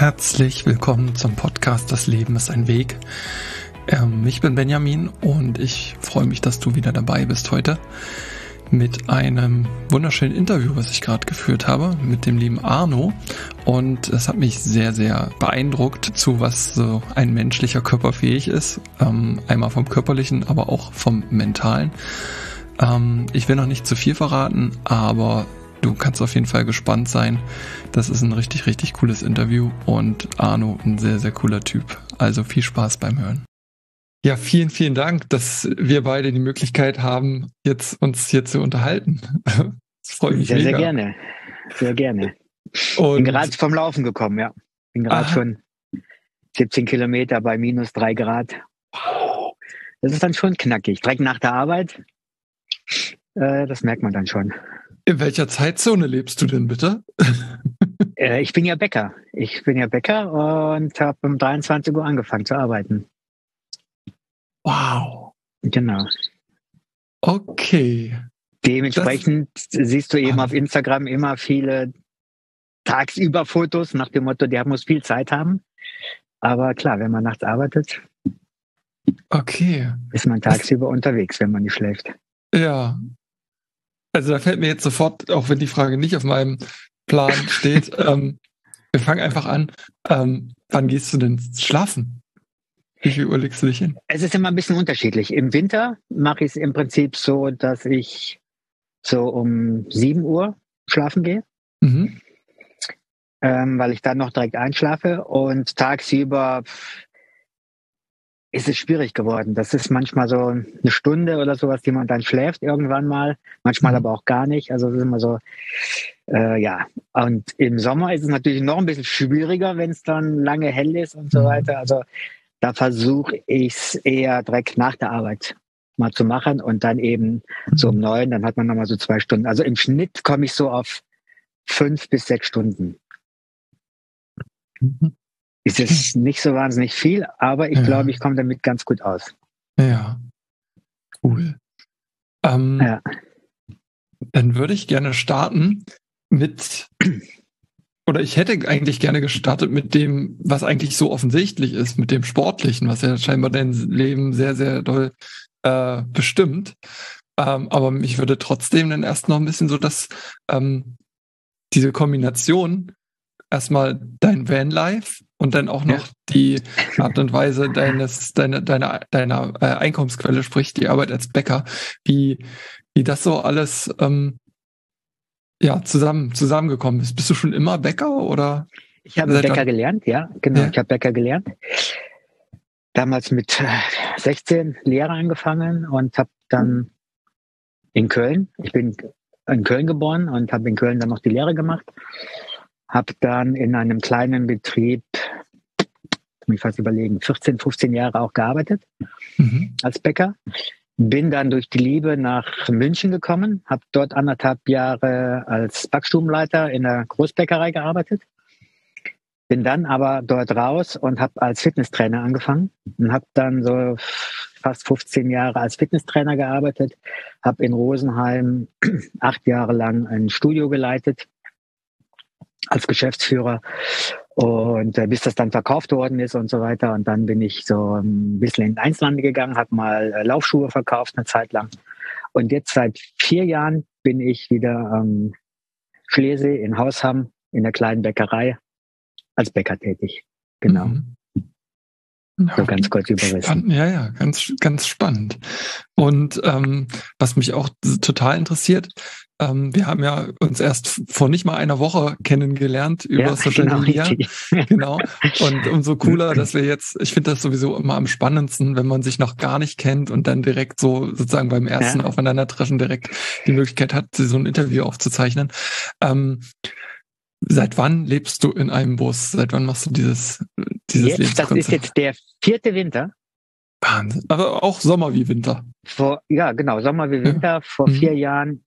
Herzlich willkommen zum Podcast Das Leben ist ein Weg. Ich bin Benjamin und ich freue mich, dass du wieder dabei bist heute mit einem wunderschönen Interview, was ich gerade geführt habe mit dem lieben Arno. Und es hat mich sehr, sehr beeindruckt, zu was so ein menschlicher Körper fähig ist. Einmal vom körperlichen, aber auch vom mentalen. Ich will noch nicht zu viel verraten, aber du kannst auf jeden Fall gespannt sein. Das ist ein richtig, richtig cooles Interview und Arno ein sehr, sehr cooler Typ. Also viel Spaß beim Hören. Ja, vielen, vielen Dank, dass wir beide die Möglichkeit haben, jetzt uns hier zu unterhalten. Das freut mich sehr, mega. Sehr gerne. Sehr gerne. Und Bin gerade vom Laufen gekommen, ja. Bin gerade schon 17 Kilometer bei minus 3 Grad. Wow. Das ist dann schon knackig. Direkt nach der Arbeit. Das merkt man dann schon. In welcher Zeitzone lebst du denn bitte? Ich bin ja Bäcker. Und habe um 23 Uhr angefangen zu arbeiten. Wow. Genau. Okay. Dementsprechend siehst du eben auf Instagram immer viele tagsüber Fotos nach dem Motto, der muss viel Zeit haben. Aber klar, wenn man nachts arbeitet, ist man tagsüber unterwegs, wenn man nicht schläft. Ja. Also da fällt mir jetzt sofort, auch wenn die Frage nicht auf meinem Plan steht, wir fangen einfach an. Wann gehst du denn schlafen? Wie viel Uhr legst du dich hin? Es ist immer ein bisschen unterschiedlich. Im Winter mache ich es im Prinzip so, dass ich so um 7 Uhr schlafen gehe, weil ich dann noch direkt einschlafe. Und tagsüber ist es schwierig geworden. Das ist manchmal so eine Stunde oder sowas, die man dann schläft irgendwann mal. Manchmal aber auch gar nicht. Also das ist immer so, ja. Und im Sommer ist es natürlich noch ein bisschen schwieriger, wenn es dann lange hell ist und so weiter. Also da versuche ich es eher direkt nach der Arbeit mal zu machen und dann eben so um 9, dann hat man nochmal so 2 Stunden. Also im Schnitt komme ich so auf 5 bis 6 Stunden. Ist jetzt nicht so wahnsinnig viel, aber ich glaube, ich komme damit ganz gut aus. Ja, cool. Dann würde ich gerne starten oder ich hätte eigentlich gerne gestartet mit dem, was eigentlich so offensichtlich ist, mit dem Sportlichen, was ja scheinbar dein Leben sehr, sehr doll bestimmt. Aber mich würde trotzdem dann erst noch ein bisschen so, dass diese Kombination erstmal dein Vanlife und dann auch noch die Art und Weise deiner Einkommensquelle, sprich die Arbeit als Bäcker, wie das so alles zusammengekommen ist. Bist du schon immer Bäcker oder? Ich habe Bäcker gelernt, ja, genau. Ja. Ich habe Bäcker gelernt. Damals mit 16 Lehre angefangen und habe dann in Köln, ich bin in Köln geboren und habe in Köln dann noch die Lehre gemacht. Habe dann in einem kleinen Betrieb, muss ich fast überlegen, 14, 15 Jahre auch gearbeitet als Bäcker. Bin dann durch die Liebe nach München gekommen, habe dort 1,5 Jahre als Backstubenleiter in der Großbäckerei gearbeitet. Bin dann aber dort raus und habe als Fitnesstrainer angefangen und habe dann so fast 15 Jahre als Fitnesstrainer gearbeitet. Habe in Rosenheim 8 Jahre lang ein Studio geleitet als Geschäftsführer und bis das dann verkauft worden ist und so weiter. Und dann bin ich so ein bisschen in den Einzelhandel gegangen, habe mal Laufschuhe verkauft eine Zeit lang. Und jetzt seit 4 Jahren bin ich wieder am Schlesee in Hausham in der kleinen Bäckerei als Bäcker tätig. Genau. So ganz kurz überrissen. Ja, ganz, ganz spannend. Und was mich auch total interessiert, wir haben ja uns erst vor nicht mal einer Woche kennengelernt über Social Media. Genau. Und umso cooler, dass wir jetzt, ich finde das sowieso immer am spannendsten, wenn man sich noch gar nicht kennt und dann direkt so sozusagen beim ersten Aufeinandertreffen direkt die Möglichkeit hat, so ein Interview aufzuzeichnen. Seit wann lebst du in einem Bus? Seit wann machst du dieses Lebenskonzept? Das ist jetzt der 4. Winter. Wahnsinn. Aber auch Sommer wie Winter. Sommer wie Winter. Vor 4 Jahren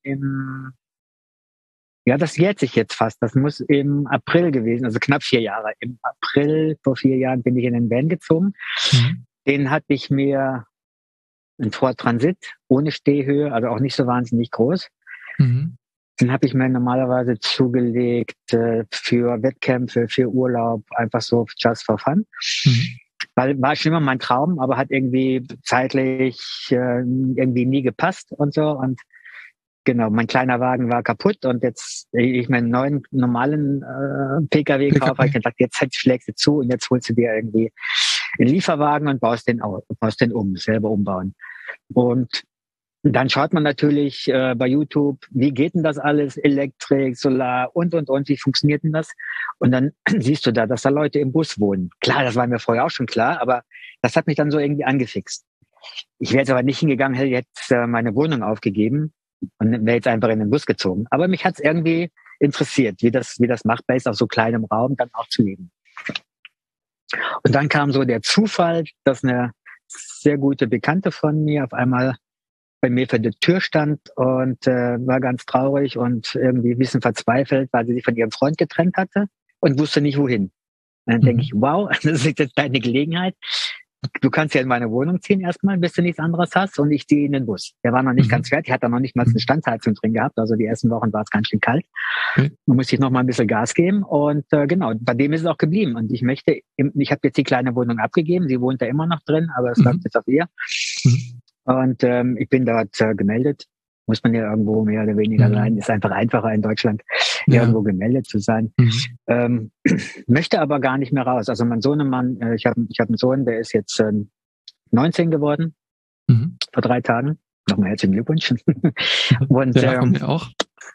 das jährt sich jetzt fast. Das muss im April gewesen, also knapp 4 Jahre. Im April vor 4 Jahren bin ich in den Van gezogen. Den hatte ich mir ein Ford Transit ohne Stehhöhe, also auch nicht so wahnsinnig groß. Den habe ich mir normalerweise zugelegt für Wettkämpfe, für Urlaub, einfach so just for fun. Weil war schon immer mein Traum, aber hat irgendwie zeitlich irgendwie nie gepasst und so. Und genau, mein kleiner Wagen war kaputt und jetzt ich meinen neuen normalen PKW kaufe, habe ich gedacht, jetzt schlägst du zu und jetzt holst du dir irgendwie einen Lieferwagen und baust den selber umbauen. Und dann schaut man natürlich bei YouTube, wie geht denn das alles, Elektrik, Solar und, wie funktioniert denn das? Und dann siehst du da, dass da Leute im Bus wohnen. Klar, das war mir vorher auch schon klar, aber das hat mich dann so irgendwie angefixt. Ich wäre jetzt aber nicht hingegangen, hätte jetzt meine Wohnung aufgegeben und wäre jetzt einfach in den Bus gezogen. Aber mich hat es irgendwie interessiert, wie das machbar ist, auf so kleinem Raum dann auch zu leben. Und dann kam so der Zufall, dass eine sehr gute Bekannte von mir auf einmal bei mir vor der Tür stand und war ganz traurig und irgendwie ein bisschen verzweifelt, weil sie sich von ihrem Freund getrennt hatte und wusste nicht wohin. Und dann denke ich, wow, das ist jetzt deine Gelegenheit. Du kannst ja in meine Wohnung ziehen erstmal, bis du nichts anderes hast und ich ziehe in den Bus. Der war noch nicht ganz fertig, hat da noch nicht mal eine Standheizung drin gehabt, also die ersten Wochen war es ganz schön kalt. Man musste ich noch mal ein bisschen Gas geben und genau, bei dem ist es auch geblieben. Und ich habe jetzt die kleine Wohnung abgegeben, sie wohnt da immer noch drin, aber es läuft jetzt auf ihr. Und ich bin dort gemeldet. Muss man ja irgendwo mehr oder weniger sein. Ist einfach einfacher in Deutschland, irgendwo gemeldet zu sein. Möchte aber gar nicht mehr raus. Also mein Sohnemann, ich hab einen Sohn, der ist jetzt 19 geworden, vor 3 Tagen. Nochmal herzlichen Glückwunsch. Und ja, mir auch.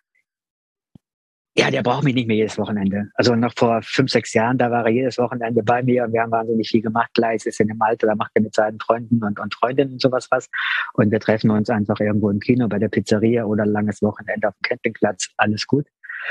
Ja, der braucht mich nicht mehr jedes Wochenende. Also noch vor 5, 6 Jahren, da war er jedes Wochenende bei mir und wir haben wahnsinnig viel gemacht. Gleich ist in dem Alter, da macht er mit seinen Freunden und Freundinnen und sowas was. Und wir treffen uns einfach irgendwo im Kino, bei der Pizzeria oder ein langes Wochenende auf dem Campingplatz. Alles gut.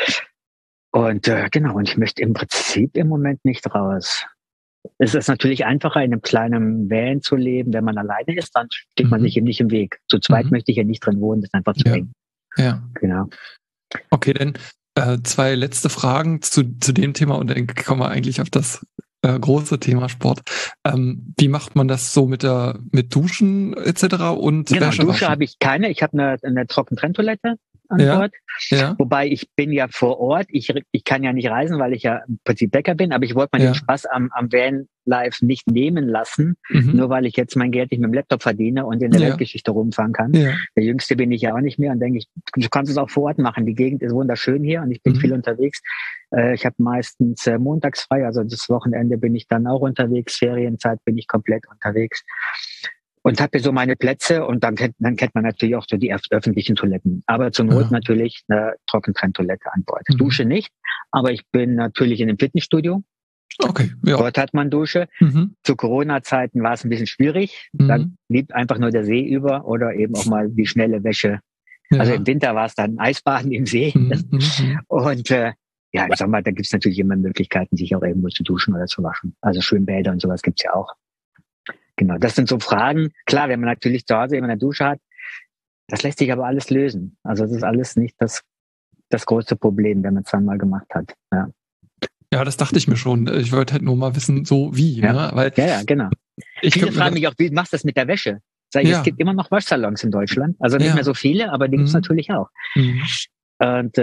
Und genau, und ich möchte im Prinzip im Moment nicht raus. Es ist natürlich einfacher, in einem kleinen Van zu leben. Wenn man alleine ist, dann steht man sich eben nicht im Weg. Zu zweit möchte ich ja nicht drin wohnen, das ist einfach zu eng. Ja. Genau. Okay, dann 2 letzte Fragen zu dem Thema und dann kommen wir eigentlich auf das große Thema Sport. Wie macht man das so mit Duschen etc. und genau, Wäschewaschen? Dusche habe ich keine. Ich habe eine Trockentrenntoilette an Bord. Ja. Wobei ich bin ja vor Ort. Ich kann ja nicht reisen, weil ich ja im Prinzip Bäcker bin. Aber ich wollte mir den Spaß am Vanlife nicht nehmen lassen, nur weil ich jetzt mein Geld nicht mit dem Laptop verdiene und in der Weltgeschichte rumfahren kann. Ja. Der Jüngste bin ich ja auch nicht mehr und denke ich, du kannst es auch vor Ort machen. Die Gegend ist wunderschön hier und ich bin viel unterwegs. Ich habe meistens montags frei, also das Wochenende bin ich dann auch unterwegs. Ferienzeit bin ich komplett unterwegs. Und habe hier so meine Plätze und dann kennt man natürlich auch so die öffentlichen Toiletten. Aber zur Not natürlich eine Trockentrenntoilette an Bord. Dusche nicht, aber ich bin natürlich in einem Fitnessstudio. Okay, ja. Dort hat man Dusche. Zu Corona-Zeiten war es ein bisschen schwierig. Da blieb einfach nur der See über oder eben auch mal die schnelle Wäsche. Ja. Also im Winter war es dann Eisbaden im See. Und ja, ich sag mal, da gibt's natürlich immer Möglichkeiten, sich auch irgendwo zu duschen oder zu waschen. Also Schwimmbäder und sowas gibt's ja auch. Genau, das sind so Fragen. Klar, wenn man natürlich zu Hause immer eine Dusche hat, das lässt sich aber alles lösen. Also das ist alles nicht das größte Problem, wenn man es dann mal gemacht hat. Ja, das dachte ich mir schon. Ich wollte halt nur mal wissen, so wie. Ja, ne? Weil ja genau. Viele fragen mich auch, wie machst du das mit der Wäsche? Sag ich, es gibt immer noch Waschsalons in Deutschland. Also nicht mehr so viele, aber die gibt's natürlich auch. Und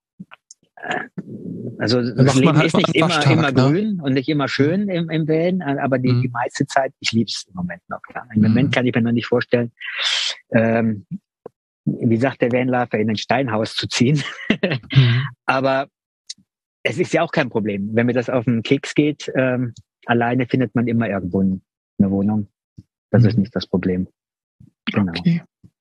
also das Leben ist nicht immer grün und nicht immer schön im Van, aber die meiste Zeit, ich liebe es im Moment noch. Ja. Im Moment kann ich mir noch nicht vorstellen, wie sagt der Vanlifer, in ein Steinhaus zu ziehen. Aber es ist ja auch kein Problem. Wenn mir das auf den Keks geht, alleine findet man immer irgendwo eine Wohnung. Das ist nicht das Problem. Genau. Okay.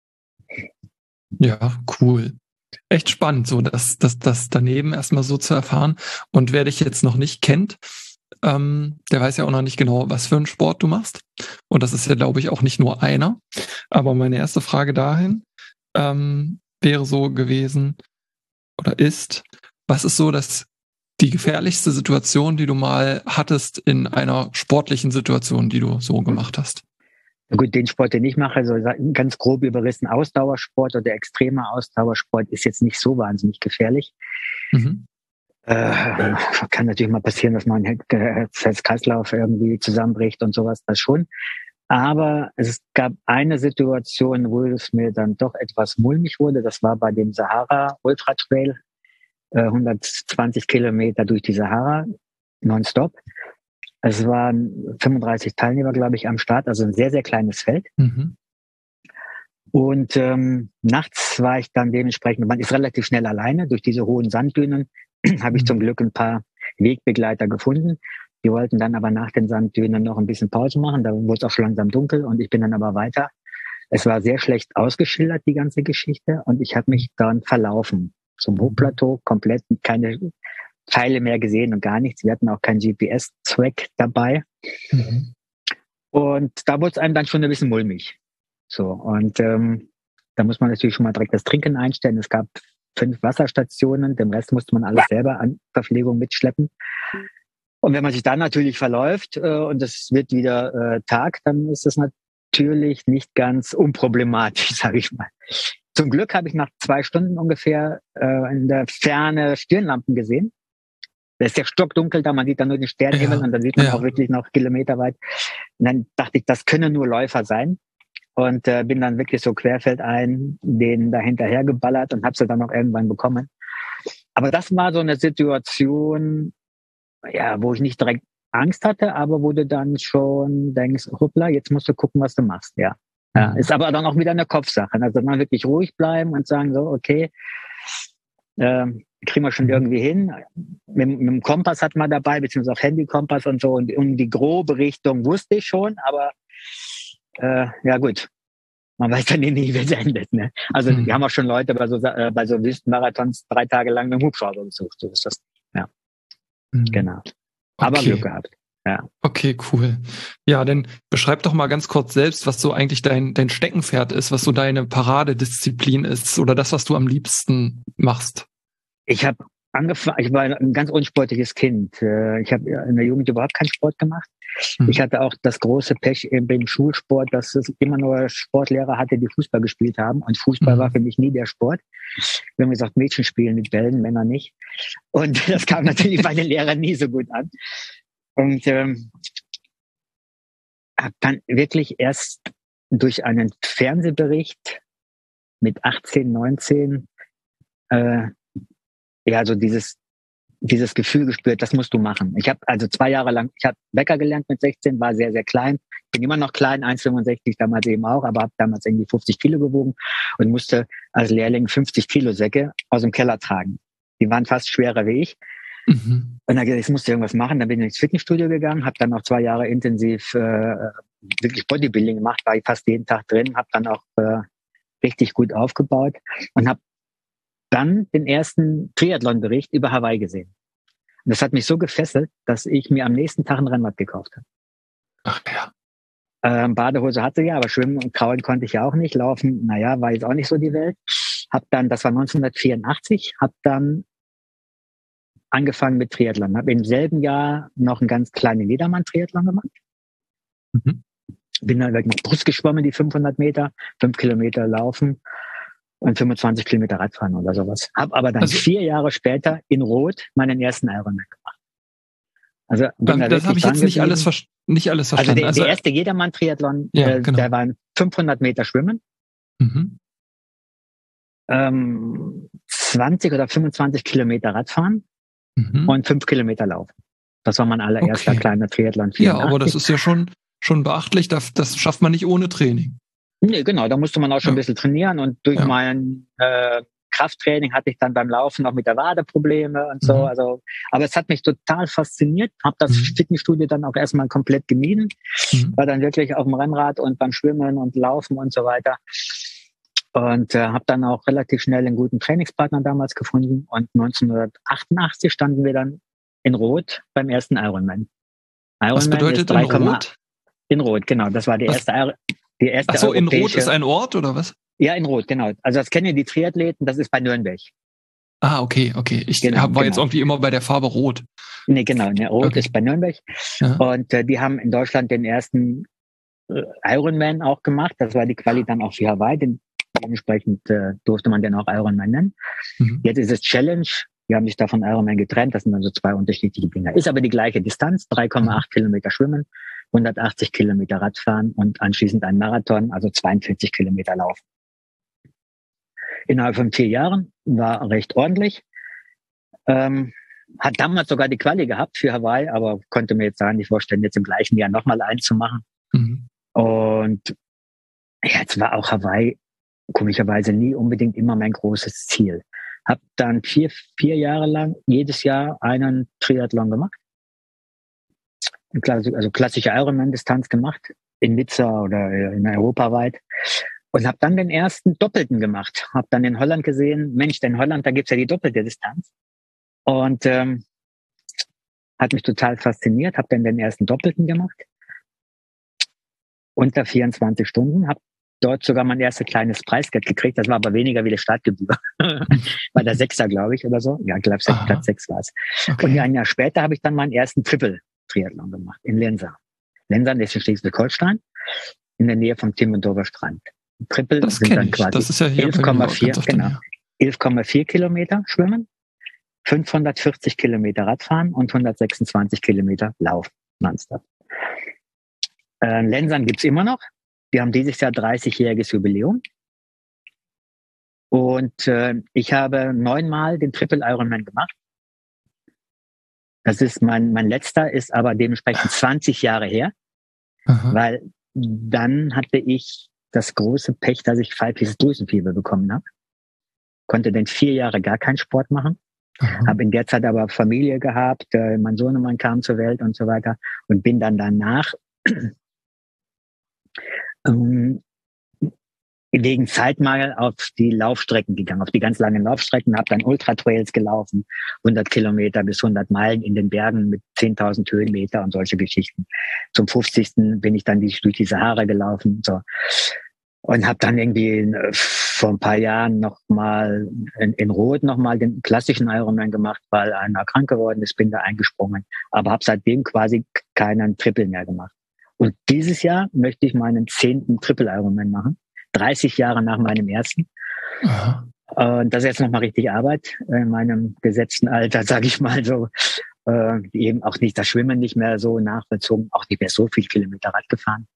Ja, cool. Echt spannend, so das daneben erstmal so zu erfahren. Und wer dich jetzt noch nicht kennt, der weiß ja auch noch nicht genau, was für einen Sport du machst. Und das ist ja, glaube ich, auch nicht nur einer. Aber meine erste Frage dahin wäre so gewesen oder ist, was ist so die gefährlichste Situation, die du mal hattest in einer sportlichen Situation, die du so gemacht hast? Na gut, den Sport, den ich mache, so ganz grob überrissen Ausdauersport oder extremer Ausdauersport ist jetzt nicht so wahnsinnig gefährlich. Kann natürlich mal passieren, dass mein Herz-Kreislauf irgendwie zusammenbricht und sowas, das schon. Aber es gab eine Situation, wo es mir dann doch etwas mulmig wurde. Das war bei dem Sahara Ultra Trail, 120 Kilometer durch die Sahara, nonstop. Es waren 35 Teilnehmer, glaube ich, am Start, also ein sehr, sehr kleines Feld. Mhm. Und nachts war ich dann dementsprechend, man ist relativ schnell alleine, durch diese hohen Sanddünen habe ich zum Glück ein paar Wegbegleiter gefunden. Die wollten dann aber nach den Sanddünen noch ein bisschen Pause machen, da wurde es auch schon langsam dunkel und ich bin dann aber weiter. Es war sehr schlecht ausgeschildert, die ganze Geschichte, und ich habe mich dann verlaufen zum Hochplateau, komplett keine Pfeile mehr gesehen und gar nichts. Wir hatten auch keinen GPS-Track dabei. Mhm. Und da wurde es einem dann schon ein bisschen mulmig. So, und da muss man natürlich schon mal direkt das Trinken einstellen. Es gab 5 Wasserstationen, den Rest musste man alles selber an Verpflegung mitschleppen. Und wenn man sich dann natürlich verläuft und es wird wieder Tag, dann ist das natürlich nicht ganz unproblematisch, sage ich mal. Zum Glück habe ich nach 2 Stunden ungefähr in der Ferne Stirnlampen gesehen. Da ist ja stockdunkel da, man sieht dann nur den Sternenhimmel und dann sieht man auch wirklich noch kilometerweit. Und dann dachte ich, das können nur Läufer sein. Und bin dann wirklich so querfeldein denen da hinterher geballert und habe sie dann auch irgendwann bekommen. Aber das war so eine Situation, ja, wo ich nicht direkt Angst hatte, aber wo du dann schon denkst, hoppla, jetzt musst du gucken, was du machst. Ja. Ja, ist aber dann auch wieder eine Kopfsache. Also dann wirklich ruhig bleiben und sagen so, okay, kriegen wir schon irgendwie hin. Mit dem Kompass hat man dabei, beziehungsweise auch Handykompass und so. Und um die grobe Richtung wusste ich schon, aber ja gut, man weiß dann nie, wie es endet. Ne? Also wir haben auch schon Leute bei so Wüstenmarathons 3 Tage lang mit dem Hubschrauber besucht. So ist das. Ja, genau. Aber Glück gehabt. Ja. Okay, cool. Ja, dann beschreib doch mal ganz kurz selbst, was so eigentlich dein Steckenpferd ist, was so deine Paradedisziplin ist oder das, was du am liebsten machst. Ich habe angefangen, ich war ein ganz unsportliches Kind. Ich habe in der Jugend überhaupt keinen Sport gemacht. Ich hatte auch das große Pech im Schulsport, dass es immer nur Sportlehrer hatte, die Fußball gespielt haben. Und Fußball war für mich nie der Sport. Wir haben gesagt, Mädchen spielen mit Bällen, Männer nicht. Und das kam natürlich bei den Lehrern nie so gut an. Und habe dann wirklich erst durch einen Fernsehbericht mit 18, 19 ja, so dieses Gefühl gespürt, das musst du machen. Ich habe also 2 Jahre lang, ich habe Bäcker gelernt mit 16, war sehr, sehr klein. Bin immer noch klein, 1,65 damals eben auch, aber habe damals irgendwie 50 Kilo gewogen und musste als Lehrling 50 Kilo Säcke aus dem Keller tragen. Die waren fast schwerer wie ich. Und dann gesagt, ich musste irgendwas machen. Dann bin ich ins Fitnessstudio gegangen, habe dann auch 2 Jahre intensiv wirklich Bodybuilding gemacht, war ich fast jeden Tag drin, habe dann auch richtig gut aufgebaut und habe dann den ersten Triathlon-Bericht über Hawaii gesehen. Und das hat mich so gefesselt, dass ich mir am nächsten Tag ein Rennrad gekauft habe. Ach ja. Badehose hatte ich ja, aber schwimmen und kraulen konnte ich ja auch nicht. Laufen, naja, war jetzt auch nicht so die Welt. Hab dann, das war 1984, hab dann angefangen mit Triathlon. Habe im selben Jahr noch einen ganz kleinen Jedermann-Triathlon gemacht. Bin dann noch Brust geschwommen, die 500 Meter, 5 Kilometer laufen und 25 Kilometer Radfahren oder sowas. Hab aber dann 4 Jahre später in Rot meinen ersten Ironman gemacht. Also das habe ich jetzt nicht alles verstanden. Also der erste Jedermann-Triathlon, genau. Der waren 500 Meter Schwimmen, 20 oder 25 Kilometer Radfahren und 5 Kilometer Laufen. Das war mein allererster kleiner Triathlon. 84. Ja, aber das ist ja schon beachtlich. Das schafft man nicht ohne Training. Nee, genau. Da musste man auch schon ein bisschen trainieren und durch mein Krafttraining hatte ich dann beim Laufen noch mit der Wade Probleme und so. Also, aber es hat mich total fasziniert. Habe das Fitnessstudio dann auch erstmal komplett gemieden. War dann wirklich auf dem Rennrad und beim Schwimmen und Laufen und so weiter. Und habe dann auch relativ schnell einen guten Trainingspartner damals gefunden. Und 1988 standen wir dann in Rot beim ersten Ironman. Was bedeutet in Rot? In Rot, genau. Das war die erste Ach so, in Rot ist ein Ort oder was? Ja, in Rot, genau. Also das kennen ja die Triathleten, das ist bei Nürnberg. Ah, okay. Ich war jetzt irgendwie immer bei der Farbe Rot. Nee, genau. Ne, Rot ist bei Nürnberg. Ja. Und die haben in Deutschland den ersten Ironman auch gemacht. Das war die Quali dann auch für Hawaii. Dementsprechend durfte man den auch Ironman nennen. Jetzt ist es Challenge. Die haben sich da von Ironman getrennt. Das sind dann so 2 unterschiedliche Dinge. Ist aber die gleiche Distanz, 3,8 Kilometer schwimmen 180 Kilometer Radfahren und anschließend ein Marathon, also 42 Kilometer Lauf. Innerhalb von 4 Jahren, war recht ordentlich. Hat damals sogar die Quali gehabt für Hawaii, aber konnte mir jetzt nicht vorstellen, jetzt im gleichen Jahr nochmal einen zu machen. Mhm. Und jetzt war auch Hawaii komischerweise nie unbedingt immer mein großes Ziel. Hab dann 4 Jahre lang jedes Jahr einen Triathlon gemacht. Also klassische Ironman-Distanz gemacht, in Nizza oder in europaweit. Und habe dann den ersten Doppelten gemacht. Habe dann in Holland gesehen, Mensch, in Holland, da gibt's ja die doppelte Distanz. Und hat mich total fasziniert. Habe dann den ersten Doppelten gemacht. Unter 24 Stunden. Habe dort sogar mein erstes kleines Preisgeld gekriegt. Das war aber weniger wie die Startgebühr. War der Sechser, glaube ich, oder so. Ja, ich glaube, Platz 6 war es. Okay. Und ein Jahr später habe ich dann meinen ersten Triple-Triathlon gemacht in Lensa. Lensa ist in Schleswig-Holstein, in der Nähe vom Timmendorfer Strand. Triple das sind dann ich. quasi das ist ja 11,4 Kilometer schwimmen, 540 Kilometer Radfahren und 126 Kilometer Lauf nonstop. Lensern gibt's immer noch. Wir haben dieses Jahr 30-jähriges Jubiläum. Und ich habe 9-mal den Triple Ironman gemacht. Das ist mein letzter, ist aber dementsprechend 20 Jahre her. Aha. Weil dann hatte ich das große Pech, dass ich pfeifisches Drüsenfieber bekommen habe. Konnte dann 4 Jahre gar keinen Sport machen. Habe in der Zeit aber Familie gehabt, mein Sohnemann kam zur Welt und so weiter und bin dann danach wegen Zeitmangel auf die Laufstrecken gegangen, auf die ganz langen Laufstrecken, habe dann Ultra-Trails gelaufen, 100 Kilometer bis 100 Meilen in den Bergen mit 10.000 Höhenmeter und solche Geschichten. Zum 50. bin ich dann durch die Sahara gelaufen so. Und habe dann irgendwie vor ein paar Jahren nochmal in Rot nochmal den klassischen Ironman gemacht, weil einer krank geworden ist, bin da eingesprungen. Aber habe seitdem quasi keinen Triple mehr gemacht. Und dieses Jahr möchte ich meinen 10. Triple Ironman machen. 30 Jahre nach meinem ersten. Aha. Und das ist jetzt nochmal richtig Arbeit in meinem gesetzten Alter, sage ich mal so. Eben auch nicht das Schwimmen nicht mehr so nachvollzogen, auch nicht mehr so viel Kilometer Rad gefahren.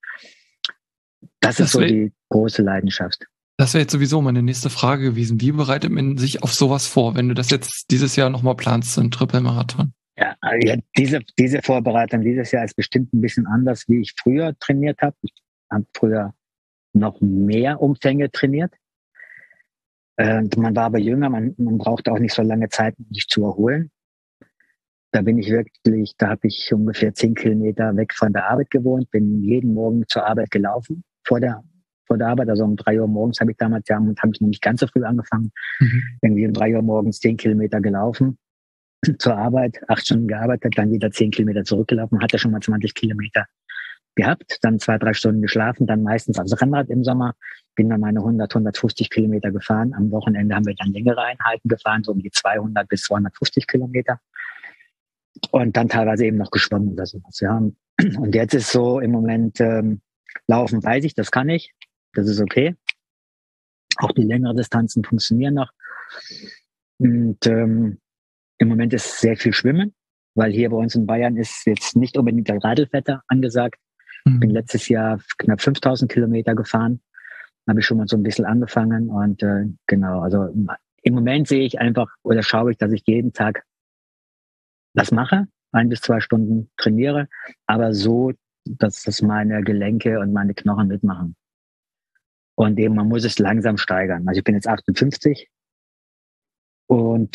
Das ist so die große Leidenschaft. Das wäre jetzt sowieso meine nächste Frage gewesen. Wie bereitet man sich auf sowas vor, wenn du das jetzt dieses Jahr nochmal planst, so einen Triple-Marathon? Ja, diese Vorbereitung dieses Jahr ist bestimmt ein bisschen anders, wie ich früher trainiert habe. Ich habe früher noch mehr Umfänge trainiert. Man war aber jünger, man brauchte auch nicht so lange Zeit, um sich zu erholen. Da habe ich ungefähr 10 Kilometer weg von der Arbeit gewohnt, bin jeden Morgen zur Arbeit gelaufen, vor der Arbeit, also um 3 Uhr morgens habe ich damals, habe ich noch nicht ganz so früh angefangen, irgendwie um 3 Uhr morgens 10 Kilometer gelaufen zur Arbeit, 8 Stunden gearbeitet, dann wieder 10 Kilometer zurückgelaufen, hatte schon mal 20 Kilometer gehabt, dann 2-3 Stunden geschlafen, dann meistens aufs Rennrad im Sommer, bin dann meine 150 Kilometer gefahren. Am Wochenende haben wir dann längere Einheiten gefahren, so um die 200 bis 250 Kilometer. Und dann teilweise eben noch geschwommen oder sowas, ja. Und jetzt ist so im Moment, laufen weiß ich, das kann ich, das ist okay. Auch die längeren Distanzen funktionieren noch. Und im Moment ist sehr viel Schwimmen, weil hier bei uns in Bayern ist jetzt nicht unbedingt das Radlwetter angesagt. Ich bin letztes Jahr knapp 5.000 Kilometer gefahren, habe ich schon mal so ein bisschen angefangen und genau, also im Moment sehe ich einfach oder schaue ich, dass ich jeden Tag das mache, 1 bis 2 Stunden trainiere, aber so, dass das meine Gelenke und meine Knochen mitmachen. Und eben, man muss es langsam steigern. Also ich bin jetzt 58 und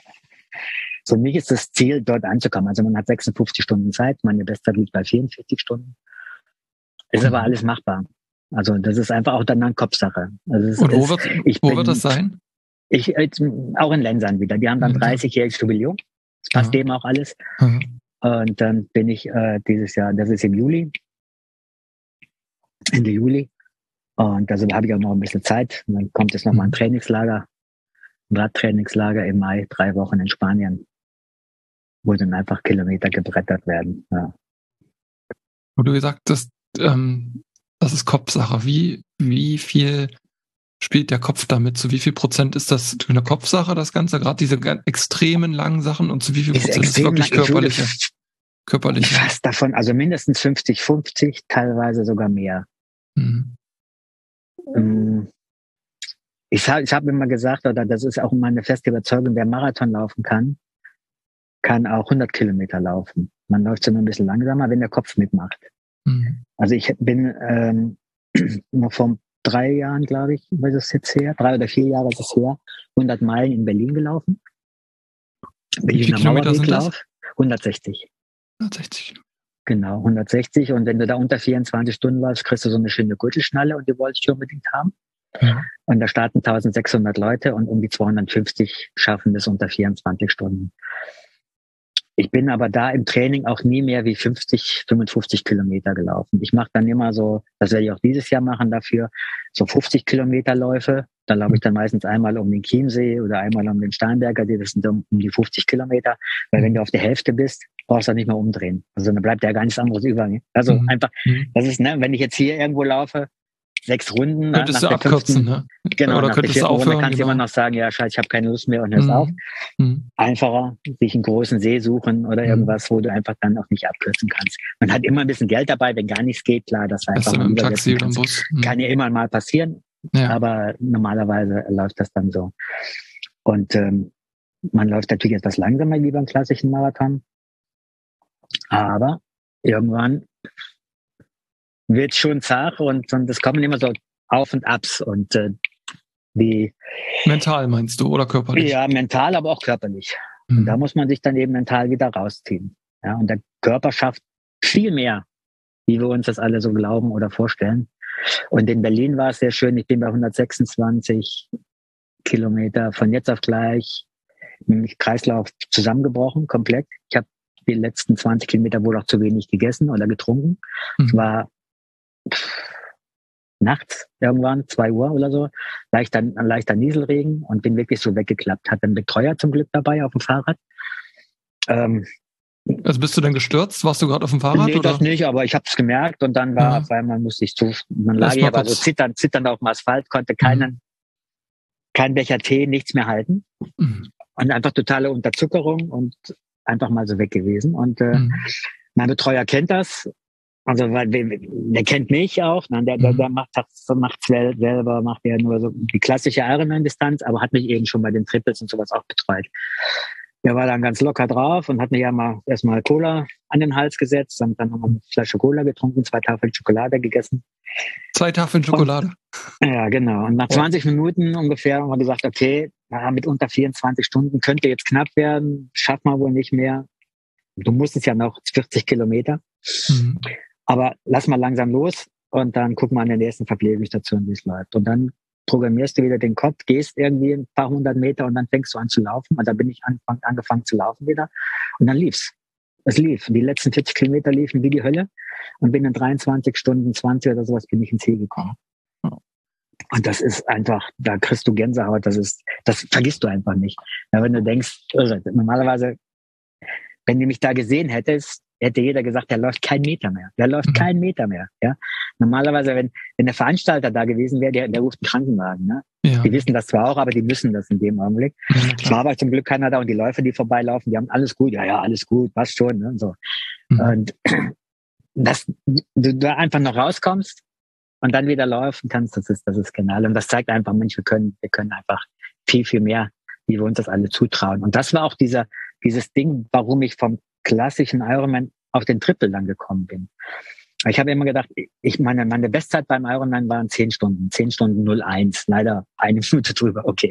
für mich ist das Ziel, dort anzukommen. Also man hat 56 Stunden Zeit, meine Bestzeit liegt bei 44 Stunden. Ist aber alles machbar. Also das ist einfach auch dann eine Kopfsache. Also und wo wird das sein? Auch in Lensern wieder. Die haben dann 30-jähriges Jubiläum. Das passt dem auch alles. Und dann bin ich dieses Jahr, das ist im Juli, Ende Juli. Und also da habe ich auch noch ein bisschen Zeit. Und dann kommt jetzt noch mal ein Trainingslager, ein Radtrainingslager im Mai, 3 Wochen in Spanien, wo dann einfach Kilometer gebrettert werden. Ja. Wo du gesagt hast, das ist Kopfsache. Wie viel spielt der Kopf damit? Zu wie viel Prozent ist das eine Kopfsache, das Ganze? Gerade diese extremen langen Sachen und zu wie viel Prozent ist wirklich körperliche? körperlich? Fast davon, also mindestens 50-50, teilweise sogar mehr. Ich hab immer gesagt, oder das ist auch meine feste Überzeugung, wer Marathon laufen kann auch 100 Kilometer laufen. Man läuft so nur ein bisschen langsamer, wenn der Kopf mitmacht. Also ich bin noch vor 3 Jahren, glaube ich, was ist jetzt her? 3 oder 4 Jahre ist es her, 100 Meilen in Berlin gelaufen. Wie viele Kilometer sind das? 160. 160. Genau, 160. Und wenn du da unter 24 Stunden läufst, kriegst du so eine schöne Gürtelschnalle und die wollte ich unbedingt haben. Ja. Und da starten 1600 Leute und um die 250 schaffen das unter 24 Stunden. Ich bin aber da im Training auch nie mehr wie 50, 55 Kilometer gelaufen. Ich mache dann immer so, das werde ich auch dieses Jahr machen dafür, so 50 Kilometer Läufe. Da laufe ich dann meistens einmal um den Chiemsee oder einmal um den Starnberger, das sind um die 50 Kilometer. Weil wenn du auf der Hälfte bist, brauchst du nicht mehr umdrehen. Also dann bleibt ja gar nichts anderes über. Also einfach, das ist, ne, wenn ich jetzt hier irgendwo laufe, 6 Runden. Könntest du abkürzen, ne? Genau, oder nach der 4. Runde kannst du immer noch sagen, ja, Scheiße, ich habe keine Lust mehr und hörst auf. Einfacher, sich einen großen See suchen oder irgendwas, wo du einfach dann auch nicht abkürzen kannst. Man hat immer ein bisschen Geld dabei, wenn gar nichts geht, klar, das war einfach mal Taxi oder Bus. Kann ja immer mal passieren, aber normalerweise läuft das dann so. Und man läuft natürlich etwas langsamer wie beim klassischen Marathon, aber irgendwann wird schon zart und es kommen immer so Auf und Abs und die mental meinst du oder körperlich? Ja, mental, aber auch körperlich. Und da muss man sich dann eben mental wieder rausziehen. Ja, und der Körper schafft viel mehr, wie wir uns das alle so glauben oder vorstellen. Und in Berlin war es sehr schön. Ich bin bei 126 Kilometer von jetzt auf gleich mit dem Kreislauf zusammengebrochen, komplett. Ich habe die letzten 20 Kilometer wohl auch zu wenig gegessen oder getrunken. Es war nachts irgendwann, 2 Uhr oder so, ein leichter Nieselregen und bin wirklich so weggeklappt. Hatte einen Betreuer zum Glück dabei auf dem Fahrrad. Also bist du denn gestürzt? Warst du gerade auf dem Fahrrad? Nee, oder? Das nicht, aber ich habe es gemerkt und dann war auf einmal man lag hier aber so zitternd auf dem Asphalt, konnte kein Becher Tee, nichts mehr halten. Und einfach totale Unterzuckerung und einfach mal so weg gewesen. Und mein Betreuer kennt das. Also, weil der kennt mich auch. Ne? Der macht selber, macht ja nur so die klassische Ironman-Distanz, aber hat mich eben schon bei den Triples und sowas auch betreut. Der war dann ganz locker drauf und hat mir ja erstmal Cola an den Hals gesetzt, dann haben wir eine Flasche Cola getrunken, 2 Tafeln Schokolade gegessen. 2 Tafeln Schokolade? Ja, genau. Und nach 20 Minuten ungefähr haben wir gesagt, okay, mit unter 24 Stunden könnte jetzt knapp werden, schaffen wir wohl nicht mehr. Du musstest ja noch 40 Kilometer. Aber lass mal langsam los und dann gucken wir an der nächsten Verpflegungsstation, wie es läuft. Und dann programmierst du wieder den Kopf, gehst irgendwie ein paar 100 Meter und dann fängst du an zu laufen. Und da bin ich angefangen zu laufen wieder. Und dann lief's. Es lief. Die letzten 40 Kilometer liefen wie die Hölle. Und binnen 23 Stunden, 20 oder sowas bin ich ins Ziel gekommen. Und das ist einfach, da kriegst du Gänsehaut. Das vergisst du einfach nicht. Ja, wenn du denkst, normalerweise, wenn du mich da gesehen hättest, hätte jeder gesagt, der läuft keinen Meter mehr. Der läuft keinen Meter mehr. Ja? Normalerweise, wenn der Veranstalter da gewesen wäre, der ruft einen Krankenwagen. Ne? Ja. Die wissen das zwar auch, aber die müssen das in dem Augenblick. Es war aber zum Glück keiner da und die Läufer, die vorbeilaufen, die haben alles gut. Ja, alles gut, passt schon. Ne? So. Und dass du da einfach noch rauskommst und dann wieder laufen kannst, das ist genial. Und das zeigt einfach, Mensch, wir können einfach viel, viel mehr, wie wir uns das alle zutrauen. Und das war auch dieses Ding, warum ich vom klassischen Ironman auf den Triple dann gekommen bin. Ich habe immer gedacht, meine Bestzeit beim Ironman waren 10 Stunden 01, leider 1 Minute drüber, okay.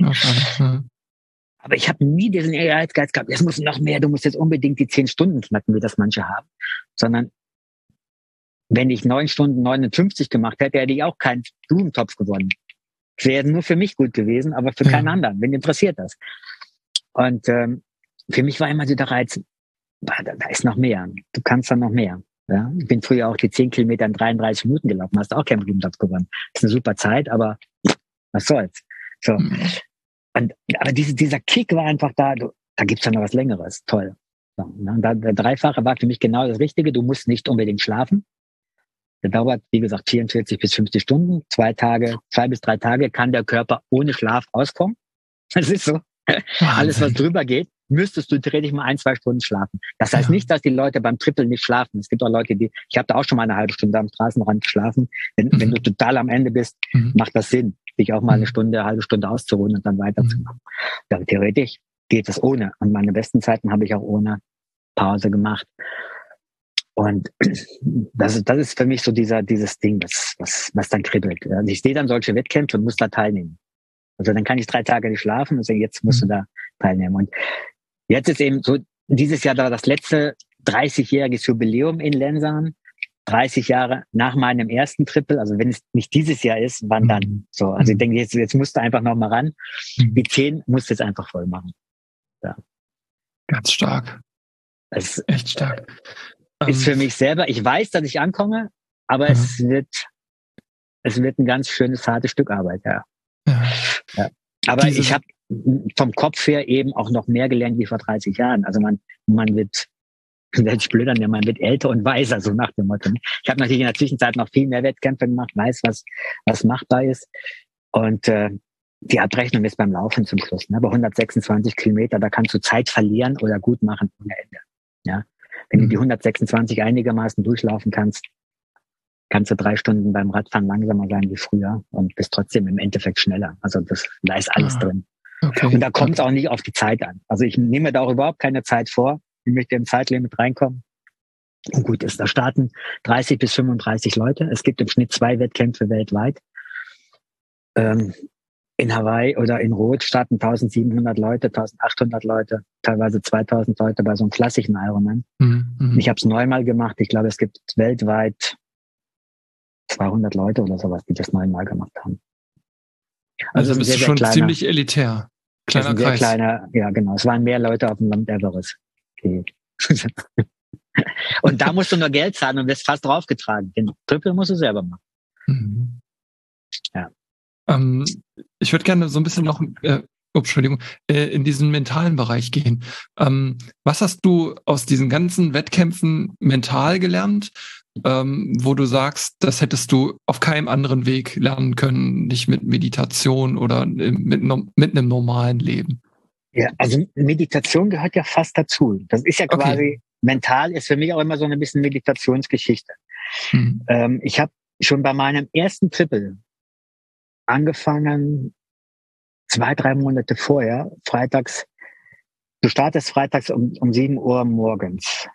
Aber ich habe nie diesen Ehrgeiz gehabt, es muss noch mehr, du musst jetzt unbedingt die 10 Stunden knacken, wie das manche haben. Sondern wenn ich 9 Stunden 59 gemacht hätte, hätte ich auch keinen Blumentopf gewonnen. Es wäre nur für mich gut gewesen, aber für keinen anderen. Wen interessiert das? Und für mich war immer so der Reiz, da ist noch mehr. Du kannst dann noch mehr. Ja? Ich bin früher auch die 10 Kilometer in 33 Minuten gelaufen, hast auch keinen Blumentopf gewonnen. Das ist eine super Zeit, aber was soll's. So. Aber dieser Kick war einfach da gibt's ja noch was Längeres. Toll. So, ne? Der Dreifache war für mich genau das Richtige. Du musst nicht unbedingt schlafen. Der dauert, wie gesagt, 44 bis 50 Stunden. 2 bis 3 Tage kann der Körper ohne Schlaf auskommen. Das ist so. Alles, was drüber geht, müsstest du theoretisch mal 1-2 Stunden schlafen. Das heißt nicht, dass die Leute beim Triple nicht schlafen. Es gibt auch Leute, ich habe da auch schon mal eine halbe Stunde am Straßenrand geschlafen. Wenn du total am Ende bist, macht das Sinn, dich auch mal eine halbe Stunde auszuruhen und dann weiterzumachen. Ja, theoretisch geht es ohne. Und meine besten Zeiten habe ich auch ohne Pause gemacht. Und das ist für mich so dieses Ding, was dann kribbelt. Also ich sehe dann solche Wettkämpfe und muss da teilnehmen. Also dann kann ich 3 Tage nicht schlafen und sage, jetzt musst du da teilnehmen. Und jetzt ist eben so, dieses Jahr da das letzte 30-jähriges Jubiläum in Lensahn. 30 Jahre nach meinem ersten Triple. Also wenn es nicht dieses Jahr ist, wann dann? So, also ich denke, jetzt musst du einfach noch mal ran. Die 10 musst du jetzt einfach voll machen. Ja. Ganz stark. Das echt stark. Ist für mich selber, ich weiß, dass ich ankomme, aber es wird ein ganz schönes, hartes Stück Arbeit, ja. Ja. Aber ich habe vom Kopf her eben auch noch mehr gelernt wie vor 30 Jahren. Also man wird, ich blöd an, man wird älter und weiser, so nach dem Motto. Ich habe natürlich in der Zwischenzeit noch viel mehr Wettkämpfe gemacht, weiß, was machbar ist. Und die Abrechnung ist beim Laufen zum Schluss. Ne? Bei 126 Kilometer, da kannst du Zeit verlieren oder gut machen ohne Ende. Ja? Wenn du die 126 einigermaßen durchlaufen kannst du 3 Stunden beim Radfahren langsamer sein wie früher und bist trotzdem im Endeffekt schneller. Also da ist alles drin. Okay. Und da kommt es auch nicht auf die Zeit an. Also ich nehme da auch überhaupt keine Zeit vor. Ich möchte im Zeitlimit reinkommen. Und gut ist, da starten 30 bis 35 Leute. Es gibt im Schnitt 2 Wettkämpfe weltweit. In Hawaii oder in Rot starten 1700 Leute, 1800 Leute, teilweise 2000 Leute bei so einem klassischen Ironman. Ich habe es 9-mal gemacht. Ich glaube, es gibt weltweit 200 Leute oder sowas, die das 9-mal gemacht haben. Also bist du schon ziemlich elitär. Kleiner Kreis. Ja, genau. Es waren mehr Leute auf dem Mount Everest. Okay. Und da musst du nur Geld zahlen und wirst fast draufgetragen. Den Triple musst du selber machen. Ja. Ich würde gerne so ein bisschen noch, in diesen mentalen Bereich gehen. Was hast du aus diesen ganzen Wettkämpfen mental gelernt, wo du sagst, das hättest du auf keinem anderen Weg lernen können, nicht mit Meditation oder mit einem normalen Leben? Ja, also Meditation gehört ja fast dazu. Das ist ja quasi, mental ist für mich auch immer so ein bisschen Meditationsgeschichte. Ich habe schon bei meinem ersten Triple angefangen, 2-3 Monate vorher, du startest freitags um 7 Uhr morgens.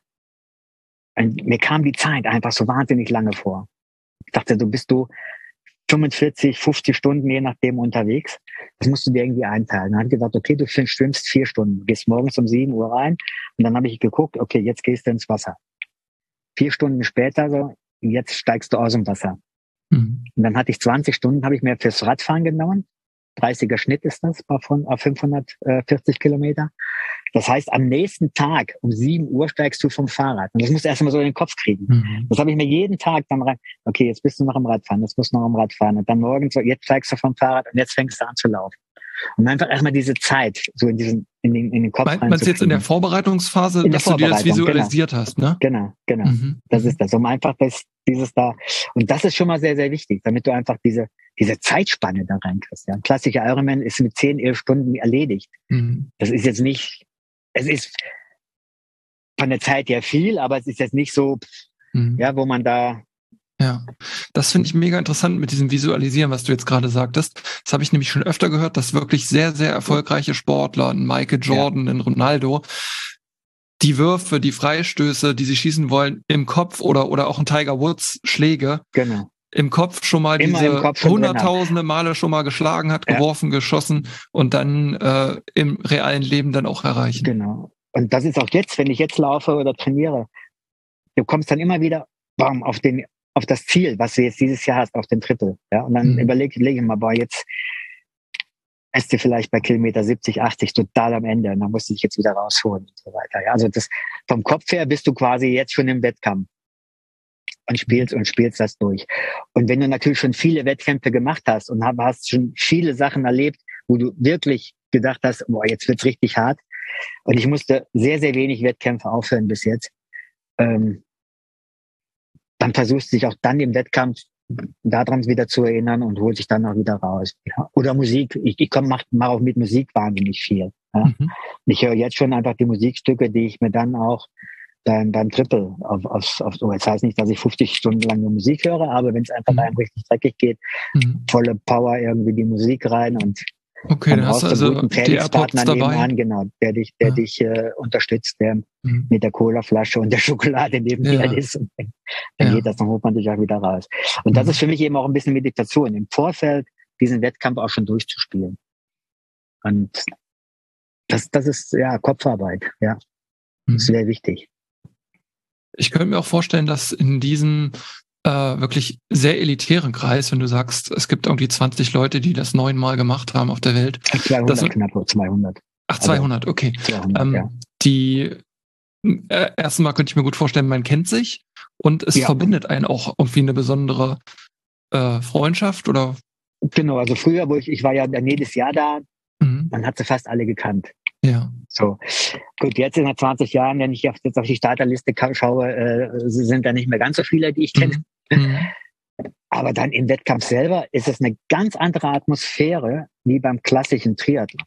Und mir kam die Zeit einfach so wahnsinnig lange vor. Ich dachte, bist du 45, 50 Stunden, je nachdem, unterwegs. Das musst du dir irgendwie einteilen. Dann habe ich gedacht, okay, du schwimmst 4 Stunden. Du gehst morgens um 7 Uhr rein. Und dann habe ich geguckt, okay, jetzt gehst du ins Wasser. 4 Stunden später, so, jetzt steigst du aus dem Wasser. Und dann hatte ich 20 Stunden, habe ich mir fürs Radfahren genommen. 30er Schnitt ist das auf 540 Kilometer. Das heißt, am nächsten Tag um 7 Uhr steigst du vom Fahrrad. Und das musst du erst mal so in den Kopf kriegen. Das habe ich mir jeden Tag dann rein. Okay, jetzt bist du noch am Radfahren, jetzt musst du noch am Radfahren. Und dann morgens so, jetzt steigst du vom Fahrrad und jetzt fängst du an zu laufen. Und einfach erstmal diese Zeit so in den Kopf rein. Meinst du jetzt in der Vorbereitungsphase, dass du dir das visualisiert hast, ne? Genau. Das ist das. Um einfach dieses da. Und das ist schon mal sehr, sehr wichtig, damit du einfach diese Zeitspanne da reinkriegst. Ja. Ein klassischer Ironman ist mit 10, 11 Stunden erledigt. Das ist jetzt nicht, es ist von der Zeit her viel, aber es ist jetzt nicht so, wo man da. Ja, das finde ich mega interessant mit diesem Visualisieren, was du jetzt gerade sagtest. Das habe ich nämlich schon öfter gehört, dass wirklich sehr, sehr erfolgreiche Sportler, ein Michael Jordan, ein Ronaldo, die Würfe, die Freistöße, die sie schießen wollen, im Kopf oder auch ein Tiger Woods Schläge, im Kopf schon mal diese hunderttausende Male schon mal geschlagen hat, geworfen, geschossen und dann im realen Leben dann auch erreichen. Genau. Und das ist auch jetzt, wenn ich jetzt laufe oder trainiere, du kommst dann immer wieder auf das Ziel, was du jetzt dieses Jahr hast, auf den Triple. Ja? Und dann überlege ich mal, jetzt bist du vielleicht bei Kilometer 70, 80 total am Ende und dann musst du dich jetzt wieder rausholen und so weiter. Ja? Also vom Kopf her bist du quasi jetzt schon im Wettkampf und spielst das durch. Und wenn du natürlich schon viele Wettkämpfe gemacht hast und hast schon viele Sachen erlebt, wo du wirklich gedacht hast, jetzt wird's richtig hart. Und ich musste sehr, sehr wenig Wettkämpfe aufhören bis jetzt. Dann versuchst du dich auch dann im Wettkampf daran wieder zu erinnern und holst dich dann auch wieder raus. Ja. Oder Musik. Ich mache auch mit Musik wahnsinnig viel. Ja? Ich höre jetzt schon einfach die Musikstücke, die ich mir dann auch beim Triple das heißt nicht, dass ich 50 Stunden lang nur Musik höre, aber wenn es einfach einem richtig dreckig geht, volle Power irgendwie die Musik rein und okay, dann hast du also einen guten Trainingspartner nebenan, genau, der dich unterstützt, der mit der Colaflasche und der Schokolade neben dir ist. Und dann geht das, dann holt man dich auch wieder raus. Und das ist für mich eben auch ein bisschen Meditation, im Vorfeld diesen Wettkampf auch schon durchzuspielen. Und das ist ja Kopfarbeit, ja. Das ist sehr wichtig. Ich könnte mir auch vorstellen, dass in diesem wirklich sehr elitären Kreis, wenn du sagst, es gibt irgendwie 20 Leute, die das 9-mal gemacht haben auf der Welt. 200, knapp 200. Ach, 200, also, okay. 200, die erstmal könnte ich mir gut vorstellen, man kennt sich und es verbindet einen auch irgendwie eine besondere Freundschaft oder? Genau, also früher, ich war ja jedes Jahr da, man hat sie fast alle gekannt. Ja. So. Gut, jetzt in 20 Jahren, wenn ich jetzt auf die Starterliste schaue, sind da nicht mehr ganz so viele, die ich kenne. Aber dann im Wettkampf selber ist es eine ganz andere Atmosphäre wie beim klassischen Triathlon.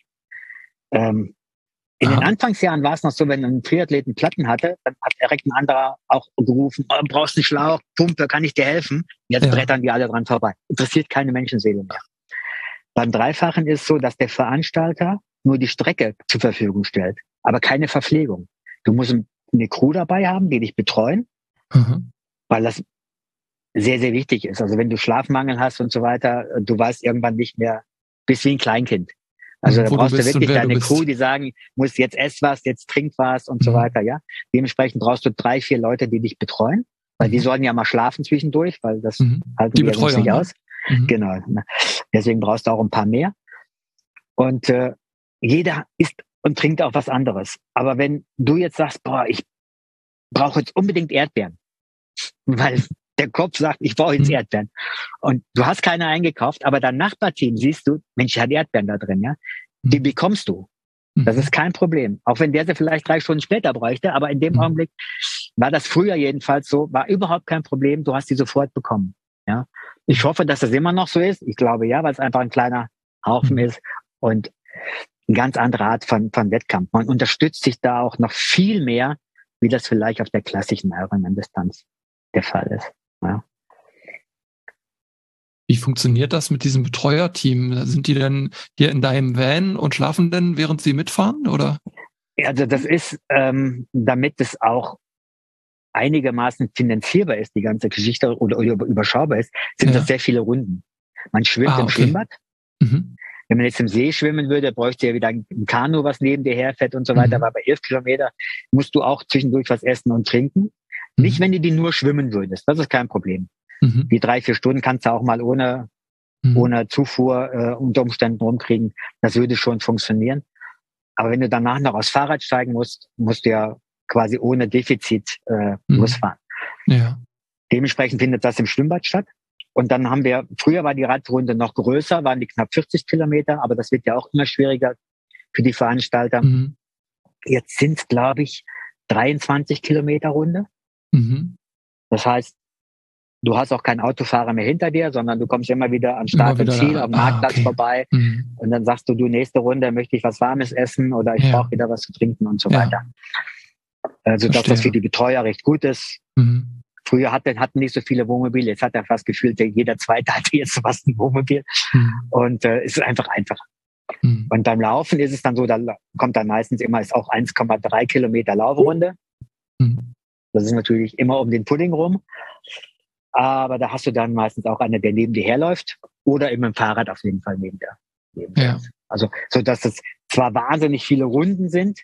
In den Anfangsjahren war es noch so, wenn ein Triathleten Platten hatte, dann hat direkt ein anderer auch gerufen, brauchst du einen Schlauch, Pumpe, kann ich dir helfen? Jetzt brettern die alle dran vorbei. Interessiert keine Menschenseele mehr. Beim Dreifachen ist es so, dass der Veranstalter nur die Strecke zur Verfügung stellt, aber keine Verpflegung. Du musst eine Crew dabei haben, die dich betreuen, weil das sehr, sehr wichtig ist. Also wenn du Schlafmangel hast und so weiter, du weißt irgendwann nicht mehr, bist wie ein Kleinkind. Also da brauchst du wirklich deine Crew, die sagen, muss jetzt ess was, jetzt trink was und so weiter, ja. Dementsprechend brauchst du 3, 4 Leute, die dich betreuen, weil die sollen ja mal schlafen zwischendurch, weil das halten die ja sonst nicht aus. Genau. Deswegen brauchst du auch ein paar mehr. Und jeder isst und trinkt auch was anderes. Aber wenn du jetzt sagst, ich brauche jetzt unbedingt Erdbeeren, weil der Kopf sagt, ich brauche jetzt Erdbeeren. Und du hast keine eingekauft, aber dein Nachbarteam siehst du, Mensch, hat Erdbeeren da drin, ja. Die bekommst du. Das ist kein Problem. Auch wenn der sie vielleicht 3 Stunden später bräuchte, aber in dem Augenblick war das früher jedenfalls so, war überhaupt kein Problem, du hast die sofort bekommen, ja. Ich hoffe, dass das immer noch so ist. Ich glaube ja, weil es einfach ein kleiner Haufen ist und eine ganz andere Art von Wettkampf. Man unterstützt sich da auch noch viel mehr, wie das vielleicht auf der klassischen Ironman-Distanz der Fall ist. Ja. Wie funktioniert das mit diesem Betreuerteam? Sind die denn hier in deinem Van und schlafen denn, während sie mitfahren, oder? Also das ist, damit es auch einigermaßen finanzierbar ist, die ganze Geschichte, oder überschaubar ist, sind das sehr viele Runden. Man schwimmt im Schwimmbad. Wenn man jetzt im See schwimmen würde, bräuchte ja wieder ein Kanu, was neben dir herfährt und so weiter. Aber bei 11 Kilometer musst du auch zwischendurch was essen und trinken. Nicht, wenn du die nur schwimmen würdest. Das ist kein Problem. Die 3, 4 Stunden kannst du auch mal ohne Zufuhr unter Umständen rumkriegen. Das würde schon funktionieren. Aber wenn du danach noch aufs Fahrrad steigen musst, musst du ja quasi ohne Defizit losfahren. Ja. Dementsprechend findet das im Schwimmbad statt. Und dann früher war die Radrunde noch größer, waren die knapp 40 Kilometer, aber das wird ja auch immer schwieriger für die Veranstalter. Jetzt sind es, glaube ich, 23 Kilometer Runde. Das heißt, du hast auch keinen Autofahrer mehr hinter dir, sondern du kommst immer wieder an Start und Ziel, am Marktplatz vorbei. Und dann sagst du, nächste Runde möchte ich was Warmes essen oder ich brauche wieder was zu trinken und so weiter. Also, dass das für die Betreuer recht gut ist. Früher hatten nicht so viele Wohnmobile. Jetzt hat er fast gefühlt, jeder Zweite hatte jetzt fast ein Wohnmobil. Und es ist einfach einfacher. Und beim Laufen ist es dann so, da kommt dann meistens immer ist auch 1,3 Kilometer Laufrunde. Das ist natürlich immer um den Pudding rum. Aber da hast du dann meistens auch einer, der neben dir herläuft oder eben im Fahrrad auf jeden Fall neben dir. Also, so dass es zwar wahnsinnig viele Runden sind,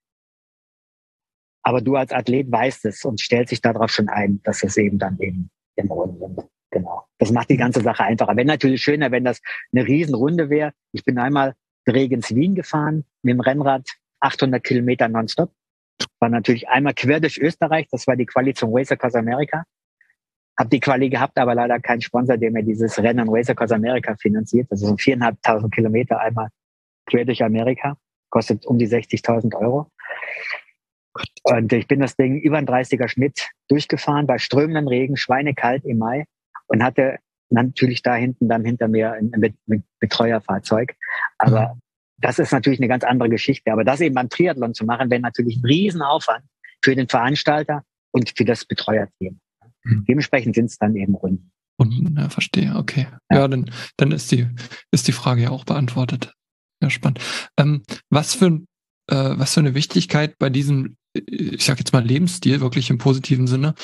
aber du als Athlet weißt es und stellst dich darauf schon ein, dass es eben dann eben im Runden sind. Genau. Das macht die ganze Sache einfacher. Wäre natürlich schöner, wenn das eine Riesenrunde wäre. Ich bin einmal Bregenz-Wien gefahren mit dem Rennrad, 800 Kilometer nonstop. War natürlich einmal quer durch Österreich. Das war die Quali zum Race Across America. Hab die Quali gehabt, aber leider keinen Sponsor, der mir dieses Rennen Race Across America finanziert. Das sind 4.500 Kilometer einmal quer durch Amerika. Kostet um die 60.000 Euro. Und ich bin das Ding über einen 30er Schnitt durchgefahren bei strömendem Regen, schweinekalt im Mai und hatte natürlich da hinten dann hinter mir ein Betreuerfahrzeug. Aber das ist natürlich eine ganz andere Geschichte. Aber das eben beim Triathlon zu machen, wäre natürlich ein Riesenaufwand für den Veranstalter und für das Betreuerteam. Dementsprechend sind es dann eben Runden. Runden, ja, verstehe, okay. Ja, dann ist die Frage ja auch beantwortet. Ja, spannend. Was für eine Wichtigkeit bei diesem, ich sag jetzt mal Lebensstil, wirklich im positiven Sinne,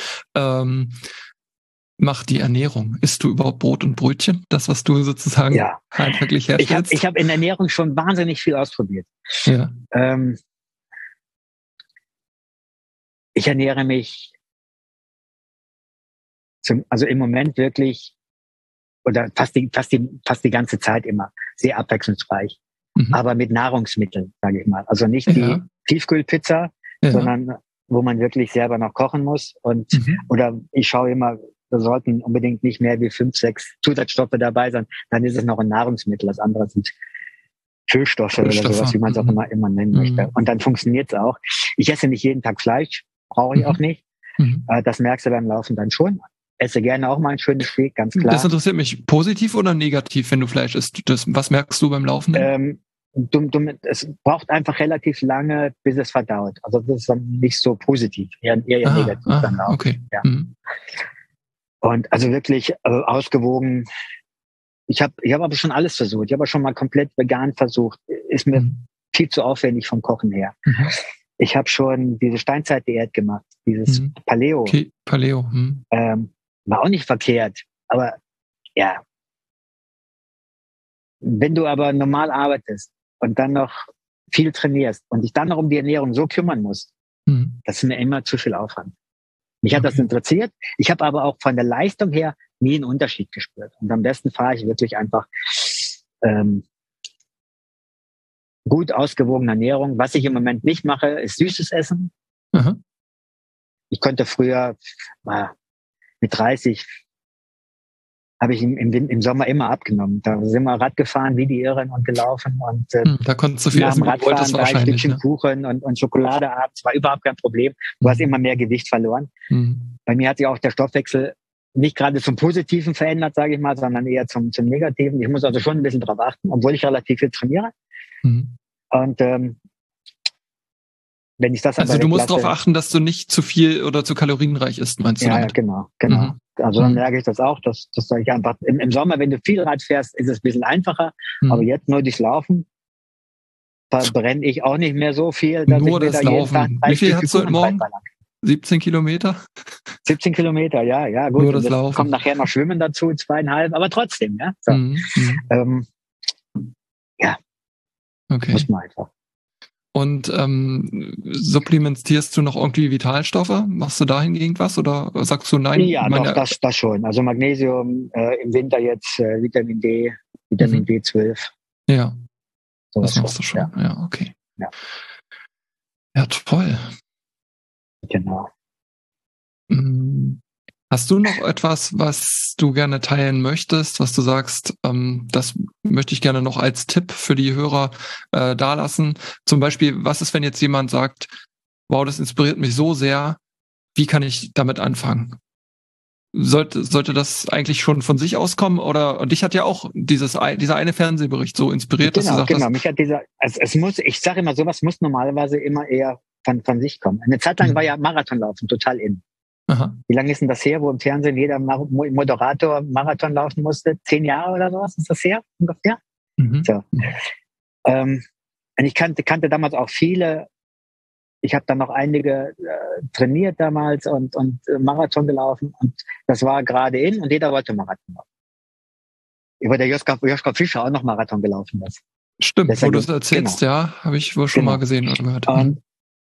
macht die Ernährung? Isst du überhaupt Brot und Brötchen? Das, was du sozusagen halt wirklich herstellst? Ich hab in der Ernährung schon wahnsinnig viel ausprobiert. Ja. Ich ernähre mich also im Moment wirklich oder fast die ganze Zeit immer sehr abwechslungsreich, aber mit Nahrungsmitteln, sage ich mal. Also nicht die Tiefkühlpizza, sondern wo man wirklich selber noch kochen muss. Und oder ich schaue immer, da sollten unbedingt nicht mehr wie 5, 6 Zusatzstoffe dabei sein. Dann ist es noch ein Nahrungsmittel. Das andere sind Füllstoffe oder sowas, wie man es auch immer nennen möchte. Und dann funktioniert es auch. Ich esse nicht jeden Tag Fleisch, brauche ich auch nicht. Das merkst du beim Laufen dann schon. Esse gerne auch mal ein schönes Steak, ganz klar. Das interessiert mich. Positiv oder negativ, wenn du Fleisch isst? Was merkst du beim Laufen? Es braucht einfach relativ lange, bis es verdaut. Also das ist dann nicht so positiv, eher negativ dann auch. Okay. Ja. Und also wirklich ausgewogen. Ich habe aber schon alles versucht. Ich habe schon mal komplett vegan versucht. Ist mir viel zu aufwendig vom Kochen her. Ich habe schon diese Steinzeit-Diät gemacht, dieses Paleo. Okay. Paleo. War auch nicht verkehrt, aber ja. Wenn du aber normal arbeitest und dann noch viel trainierst und dich dann noch um die Ernährung so kümmern musst, das ist mir immer zu viel Aufwand. Mich hat das interessiert. Ich habe aber auch von der Leistung her nie einen Unterschied gespürt. Und am besten fahre ich wirklich einfach gut ausgewogene Ernährung. Was ich im Moment nicht mache, ist süßes Essen. Ich konnte früher mit 30 habe ich im Sommer immer abgenommen. Da sind wir Rad gefahren wie die Irren und gelaufen. Und da konntest du viel essen, Radfahren, 3 Stückchen Kuchen und Schokolade abends, war überhaupt kein Problem. Du hast immer mehr Gewicht verloren. Bei mir hat sich auch der Stoffwechsel nicht gerade zum Positiven verändert, sage ich mal, sondern eher zum Negativen. Ich muss also schon ein bisschen drauf achten, obwohl ich relativ viel trainiere. Und wenn ich das also du musst darauf achten, dass du nicht zu viel oder zu kalorienreich isst, meinst du? Ja, genau. Also dann merke ich das auch, dass sage ich einfach, im Sommer, wenn du viel Rad fährst, ist es ein bisschen einfacher, aber jetzt nur durchs Laufen verbrenne ich auch nicht mehr so viel, dass nur ich das Laufen. Wie viel hast du heute Morgen? 17 Kilometer? 17 Kilometer, ja, gut. Nur das Laufen. Kommt nachher noch Schwimmen dazu, 2,5, aber trotzdem, ja. So. Ja. Okay. Muss man einfach. Und supplementierst du noch irgendwie Vitalstoffe? Machst du da hingegen was oder sagst du nein? Ja, doch, das schon. Also Magnesium, im Winter jetzt Vitamin D, Vitamin B12. Ja, so das machst du schon. Ja, okay. Ja, toll. Genau. Hast du noch etwas, was du gerne teilen möchtest, was du sagst, das möchte ich gerne noch als Tipp für die Hörer dalassen? Zum Beispiel, was ist, wenn jetzt jemand sagt, wow, das inspiriert mich so sehr, wie kann ich damit anfangen? Sollte das eigentlich schon von sich auskommen? Und dich hat ja auch dieser eine Fernsehbericht so inspiriert, dass du sagst, genau. Mich hat ich sage immer, sowas muss normalerweise immer eher von sich kommen. Eine Zeit lang war ja Marathonlaufen total in. Aha. Wie lange ist denn das her, wo im Fernsehen jeder Moderator Marathon laufen musste? 10 Jahre oder sowas ist das her? Ungefähr? So. Und ich kannte damals auch viele. Ich habe dann noch einige trainiert damals und Marathon gelaufen. Und das war gerade in und jeder wollte Marathon laufen. Über der Joschka Fischer auch noch Marathon gelaufen ist. Stimmt, wo du es erzählst, ja, habe ich wohl schon mal gesehen oder gehört. Und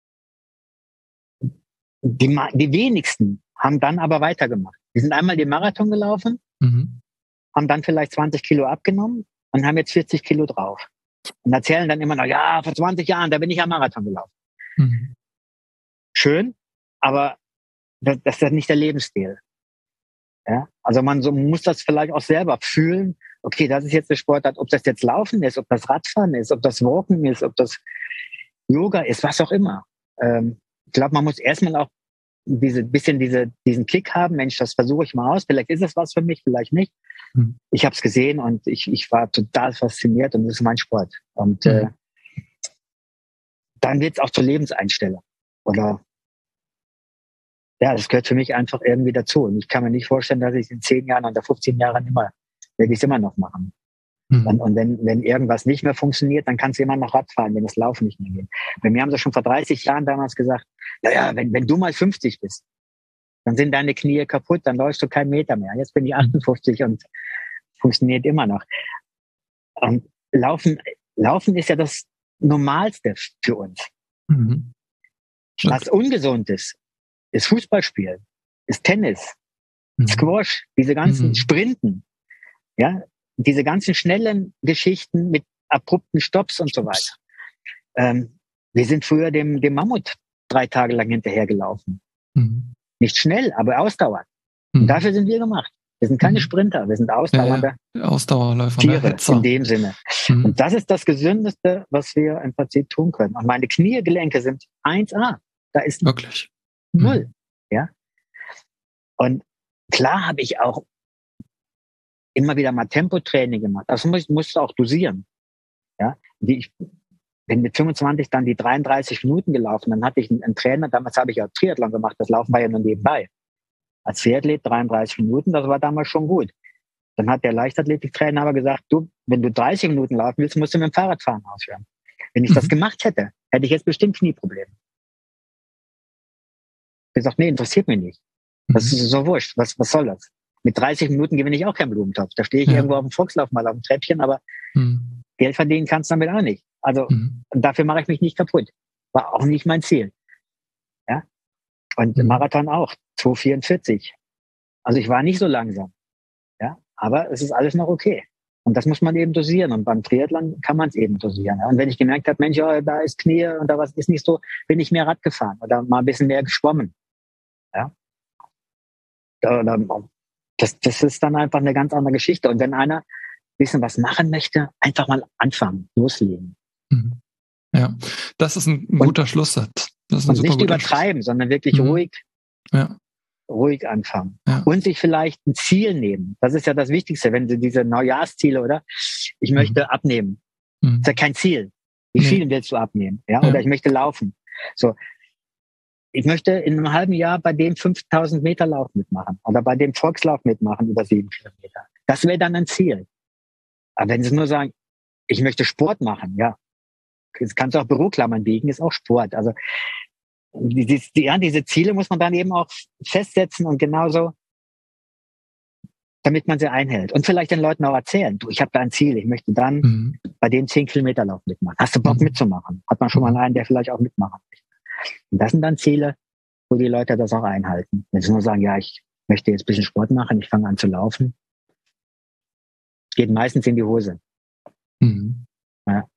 die wenigsten haben dann aber weitergemacht. Die sind einmal den Marathon gelaufen, haben dann vielleicht 20 Kilo abgenommen und haben jetzt 40 Kilo drauf. Und erzählen dann immer noch, ja, vor 20 Jahren, da bin ich am Marathon gelaufen. Schön, aber das ist ja nicht der Lebensstil. Ja? Also man muss das vielleicht auch selber fühlen. Okay, das ist jetzt der Sportart, ob das jetzt Laufen ist, ob das Radfahren ist, ob das Walken ist, ob das Yoga ist, was auch immer. Ich glaube, man muss erstmal auch diesen Kick haben. Mensch, das versuche ich mal aus. Vielleicht ist es was für mich, vielleicht nicht. ich habe es gesehen und ich war total fasziniert und das ist mein Sport. Und dann wird es auch zur Lebenseinstellung. Oder ja, das gehört für mich einfach irgendwie dazu. Und ich kann mir nicht vorstellen, dass ich es in 10 Jahren oder 15 Jahren werde ich es immer noch machen. Und wenn irgendwas nicht mehr funktioniert, dann kannst du immer noch Rad fahren, wenn das Laufen nicht mehr geht. Bei mir haben sie schon vor 30 Jahren damals gesagt, naja, wenn du mal 50 bist, dann sind deine Knie kaputt, dann läufst du keinen Meter mehr. Jetzt bin ich 58 und funktioniert immer noch. Und Laufen ist ja das Normalste für uns. Was ungesund ist Fußballspielen, ist Tennis, Squash, diese ganzen Sprinten, ja, diese ganzen schnellen Geschichten mit abrupten Stopps und so weiter. Wir sind früher dem Mammut 3 Tage lang hinterhergelaufen. Nicht schnell, aber ausdauernd. Und dafür sind wir gemacht. Wir sind keine Sprinter, wir sind ausdauernde Ausdauerläufer, Tiere in dem Sinne. Und das ist das Gesündeste, was wir im Prinzip tun können. Und meine Kniegelenke sind 1A. Da ist wirklich 0. Ja. Und klar habe ich auch immer wieder mal Tempotraining gemacht. Das musst du auch dosieren. Ja. Ich bin mit 25 dann die 33 Minuten gelaufen. Dann hatte ich einen Trainer, damals habe ich auch Triathlon gemacht, das Laufen war ja nur nebenbei. Als Triathlet 33 Minuten, das war damals schon gut. Dann hat der Leichtathletiktrainer aber gesagt, du, wenn du 30 Minuten laufen willst, musst du mit dem Fahrradfahren aufhören. Wenn ich das gemacht hätte, hätte ich jetzt bestimmt Knieprobleme. Ich habe gesagt, nee, interessiert mich nicht. Das ist so wurscht. Was soll das? Mit 30 Minuten gewinne ich auch keinen Blumentopf. Da stehe ich irgendwo auf dem Volkslauf mal auf dem Treppchen, aber Geld verdienen kannst du damit auch nicht. Also dafür mache ich mich nicht kaputt. War auch nicht mein Ziel. Ja. Und Marathon auch. 2,44. Also ich war nicht so langsam. Ja. Aber es ist alles noch okay. Und das muss man eben dosieren. Und beim Triathlon kann man es eben dosieren. Ja. Und wenn ich gemerkt habe, Mensch, ja, da ist Knie und da was ist nicht so, bin ich mehr Rad gefahren oder mal ein bisschen mehr geschwommen. Ja. Das ist dann einfach eine ganz andere Geschichte. Und wenn einer ein bisschen was machen möchte, einfach mal anfangen, loslegen. Ja, das ist ein guter Schlusssatz. Das ist ein und super nicht übertreiben, sondern wirklich ruhig anfangen. Ja. Und sich vielleicht ein Ziel nehmen. Das ist ja das Wichtigste, wenn Sie diese Neujahrsziele, oder? Ich möchte abnehmen. Das ist ja kein Ziel. Wie viel willst du abnehmen? Ja? Oder ich möchte laufen. So. Ich möchte in einem halben Jahr bei dem 5000 Meter Lauf mitmachen oder bei dem Volkslauf mitmachen über 7 Kilometer. Das wäre dann ein Ziel. Aber wenn Sie nur sagen, ich möchte Sport machen, ja, das kannst du auch Büroklammern biegen, ist auch Sport. Also diese Ziele muss man dann eben auch festsetzen und genauso, damit man sie einhält. Und vielleicht den Leuten auch erzählen, du, ich habe da ein Ziel, ich möchte dann bei dem 10 Kilometer Lauf mitmachen. Hast du Bock mitzumachen? Hat man schon mal einen, der vielleicht auch mitmachen möchte. Und das sind dann Ziele, wo die Leute das auch einhalten. Wenn sie nur sagen, ja, ich möchte jetzt ein bisschen Sport machen, ich fange an zu laufen, geht meistens in die Hose. Ja.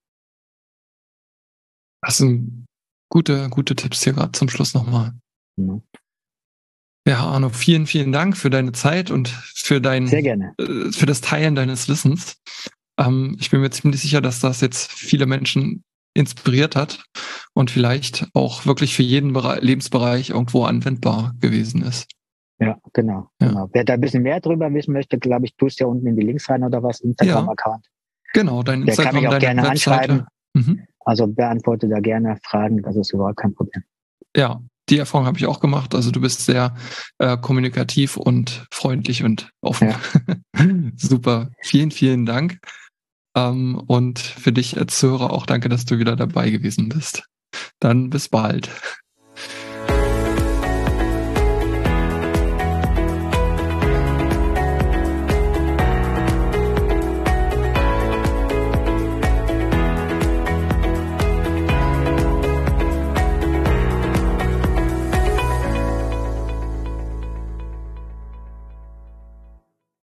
Das sind gute Tipps hier gerade zum Schluss nochmal. Ja, Arno, vielen, vielen Dank für deine Zeit und für Sehr gerne. Für das Teilen deines Wissens. Ich bin mir ziemlich sicher, dass das jetzt viele Menschen inspiriert hat und vielleicht auch wirklich für jeden Lebensbereich irgendwo anwendbar gewesen ist. Ja, genau. Wer da ein bisschen mehr drüber wissen möchte, glaube ich, tust ja unten in die Links rein oder was, Instagram-Account. Genau, dein Instagram, der kann mich auch gerne Webseite. anschreiben. Also beantworte da gerne Fragen, das ist überhaupt kein Problem. Ja, die Erfahrung habe ich auch gemacht. Also du bist sehr kommunikativ und freundlich und offen. Ja. Super, vielen, vielen Dank. Und für dich als Zuhörer auch danke, dass du wieder dabei gewesen bist. Dann bis bald.